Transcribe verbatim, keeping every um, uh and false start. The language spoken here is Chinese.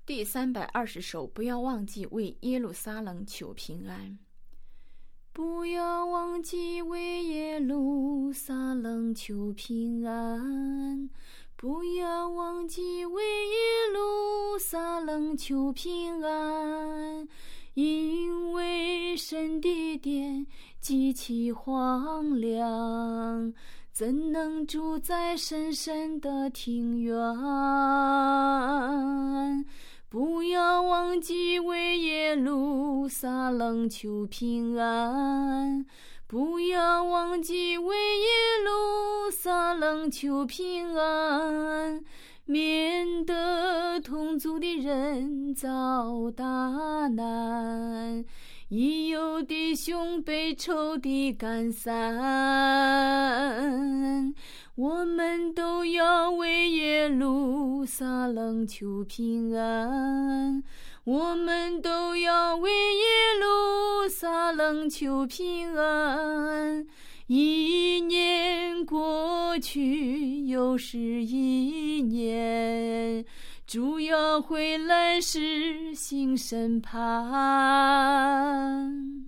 第三百二十首，不要忘记为耶路撒冷求平安。不要忘记为耶路撒冷求平安，不要忘记为耶路撒冷求平安，因为神的殿极其荒凉，怎能住在深深的庭院？不要忘记为耶路撒冷求平安，不要忘记为耶路撒冷求平安，免得同族的人遭大难，已有弟兄被仇敌赶散。我们都要为耶路撒冷求平安，我们都要为耶路撒冷求平安。一年过去又是一年，主要回来时行审判。